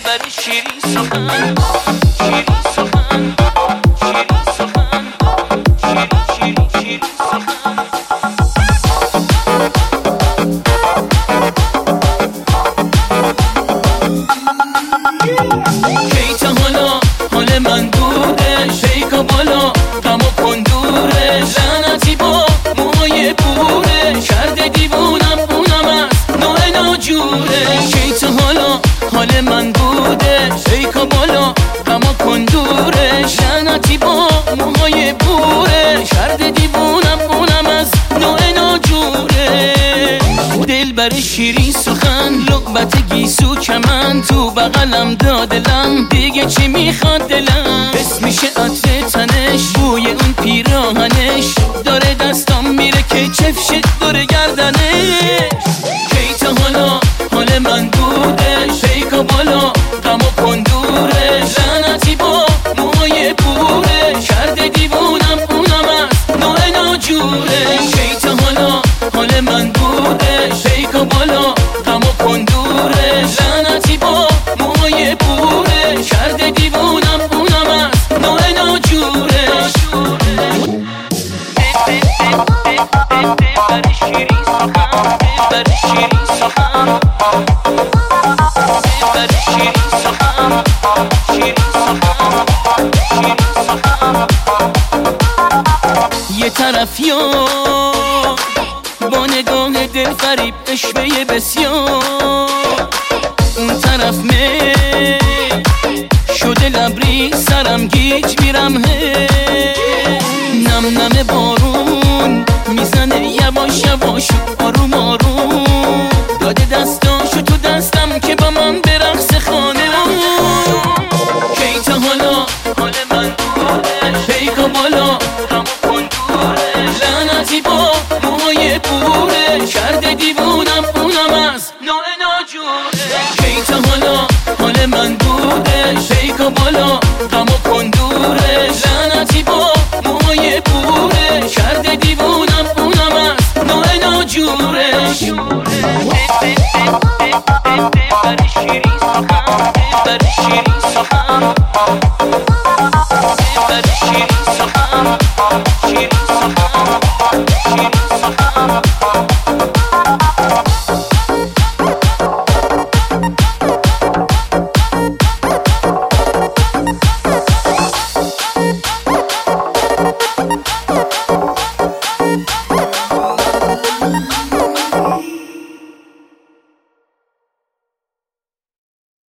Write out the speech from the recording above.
دلبر شیرین سخن، شیرین سخن، شیرین سخن، شیرین شیرین سخن. کی تا حالا حال من بودش، شیکا بالا غم و کندورش، لعنتی با موهای بورش، کرده دیوونم اونم از نوع ناجورش. کی تا حالا حال من بودش، شیکا بالا غم و کندورش، لعنتی با موهای بورش، کرده دیوونم اونم از نوع ناجورش. دلبر شیرین سخن، لعبت گیسو کمن، تو بغلم دادلم، دیگه چی میخواد دلم؟ اسمشه عطر تنش، بوی اون پیراهنش، داره دستام میره که چفشه داره گردنش. کی تا حالا حال من بوده، شیکا بالا غم و کندورش، لعنتی با موهای بورش، کرده دیوونم اونم از نوع ناجورش. کی تا حالا حال من بوده، شیکا بالا غم و کندورش، لعنتی با موهای بورش، کرده دیوونم اونم از نوع ناجورش. دلبر شیرین سخن، دلبر شیرین سخن، دلبر شیرین سخن، شیرین سخن، شیرین سخن. یه طرفیار با نگاه دل فریب اشوه بسیار، اون طرف شده لبری سرم گیج میرم، نم نم بارون میزنه یواش یواش آروم آروم، داده دستاشو تو دستم که با من برقص خانه. کی تا حالا حال من بوده، شیکا بالا غم و کندورش، لعنتی با موهای بورش، کرده دیوونم اونم از نوع ناجورش. کی تا حالا حال من بوده، شیکا بالا